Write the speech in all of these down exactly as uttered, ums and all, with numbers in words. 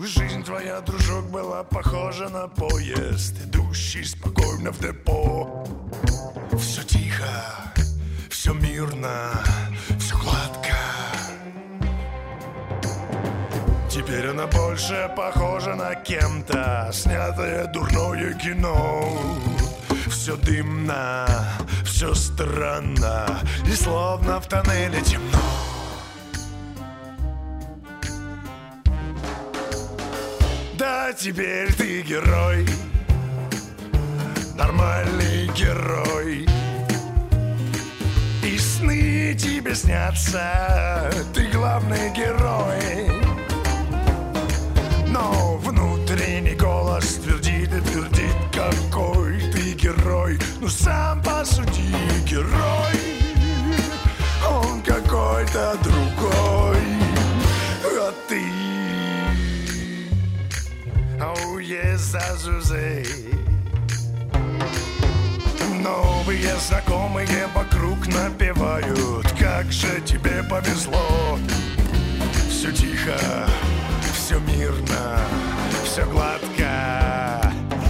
Жизнь твоя, дружок, была похожа на поезд, идущий спокойно в депо. Все тихо, все мирно, все гладко. Теперь она больше похожа на кем-то снятое дурное кино. Все дымно, все странно, и словно в тоннеле темно. Да, теперь ты герой, нормальный герой. И сны тебе снятся, ты главный герой. Но внутренний голос твердит и твердит, какой ты герой. Ну сам посуди, герой, он какой-то другой. А ты, oh yes, Азузей. Новые знакомые вокруг напевают, как же тебе повезло. Все тихо, все мирно, все гладко.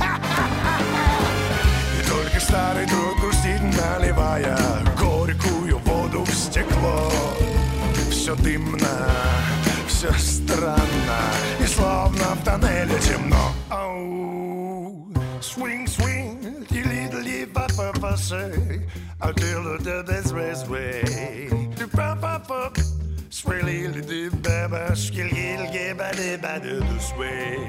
И только старый друг грустит, наливая горькую воду в стекло. Все дымно, все странно, и словно в тоннеле темно. Oh, swing, swing, you little leave up a pussy, I tell her that that's this way. Pop, pop, pop. Swirly little baby, skill, gill, give a dip, I do the sway.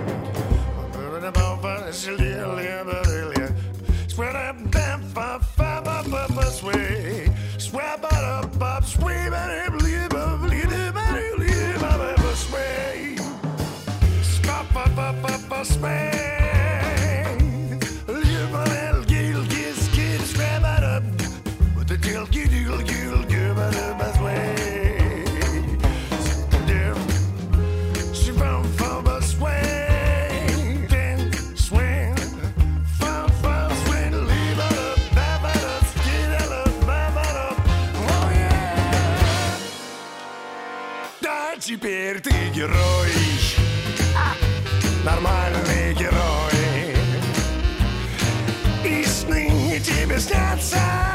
Sweat up, damn, pop, pop, pop, pop, sway. Swap up, pop, sway, but I believe, I believe, I believe, I ever sway. Stop, pop, pop, pop, sway. Live a little gill, kiss, kiss, swap it up. With the gill, gill, gill, gill, give a dip, sway. Теперь ты герой, нормальный герой. И сны тебе снятся.